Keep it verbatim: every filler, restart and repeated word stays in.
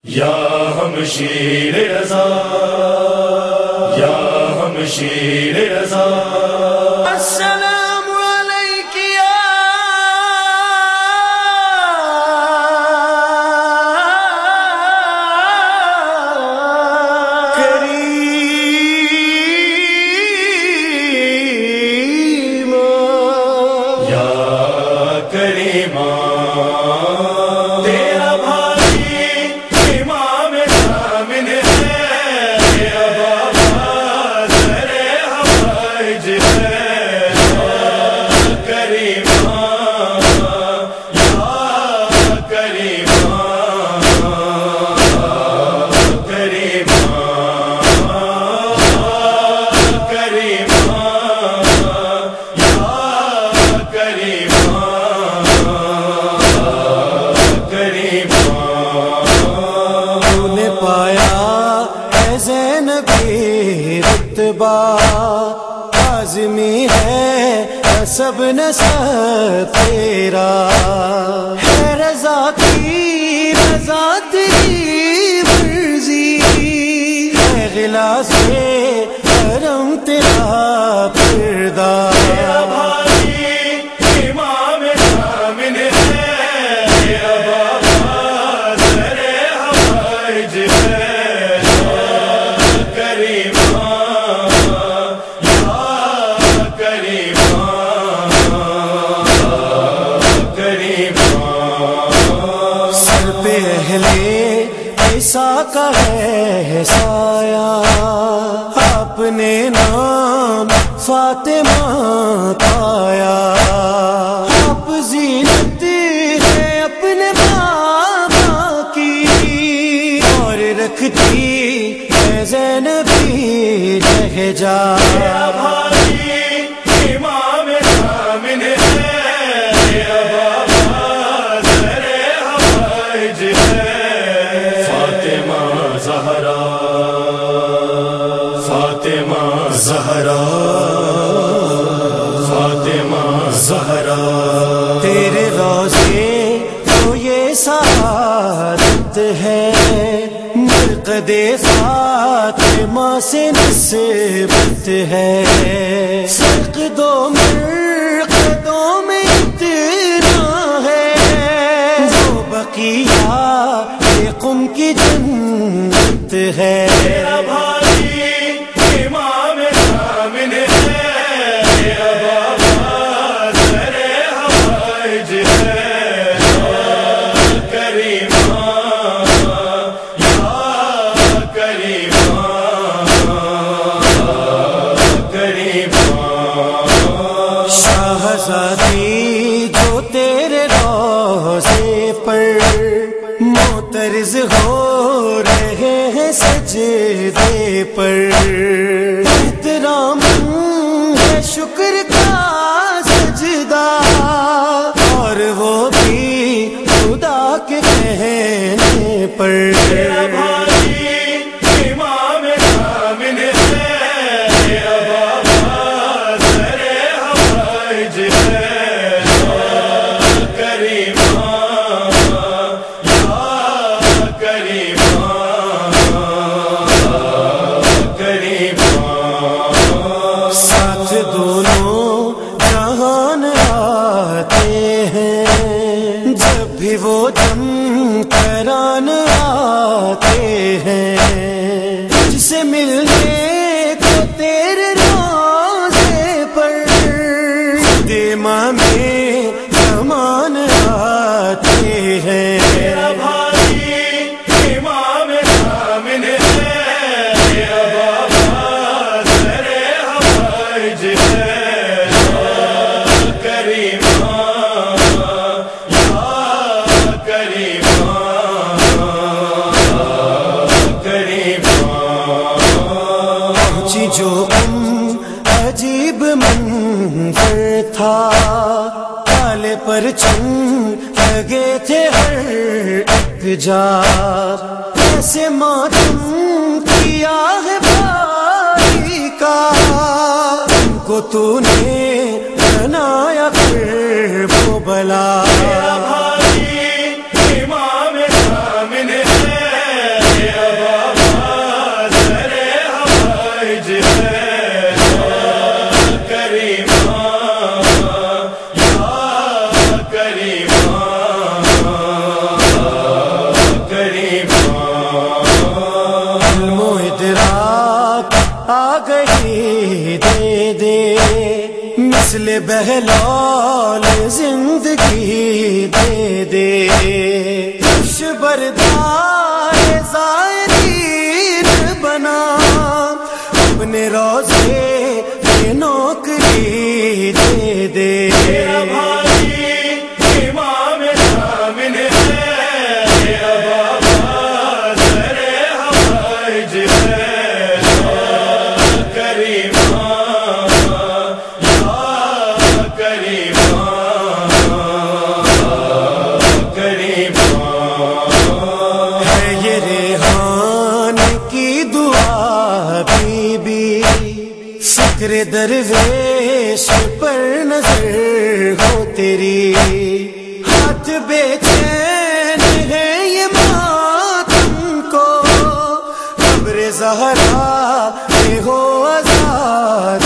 یا ہم شیر رضا، یا ہم شیر رضا، السلام علیک یا کریم، یا کریم، عازمی ہے سب نسب تیرا، ہے رضا کی رضا تیری مرضی، ہے غلاس کرم تیرا پردہ، ایسا کا ہے سایہ اپنے نام فاطمہ پایا، آپ زینت ہے اپنے بابا کی، اور رکھتی ہے زینبی لہجہ، فاطمہ زہرا، فاطمہ زہرا، تیرے روضے تو یہ سعادت ہے، مرقد فاطمہ سے نسبت ہے، سرقدوں مرقدوں میں اتنا ہے، وہ بقیہ قم کی جنت ہے، شاہزادی جو تیرے روضے پر معترض ہو رہے ہیں سجدے پر، احترام ہے شکر کا سجدہ، اور وہ بھی خدا کے کہنے پر، وہ جم کران آتے ہیں، تجھ سے ملنے کو تیرے روضے پر، امام زمان آتے ہیں، جو عجیب منظر تھا، کالے پرچم لگے تھے ہر ایک جا، ایسے ماتم کیا ہے بھائی کا، تم کو تو نے بنایا پھر وہ بلا، امام سامنے ہے بہلول زندگی دے دے، خوش بردار زائرین بنا، اپنے روزے میں نوکری دے دے۔ فکر درویش پر نظر ہو تیری، ہاتھ بے چین ہے یہ ماتم کو، قبر زہرا میں ہو آزاد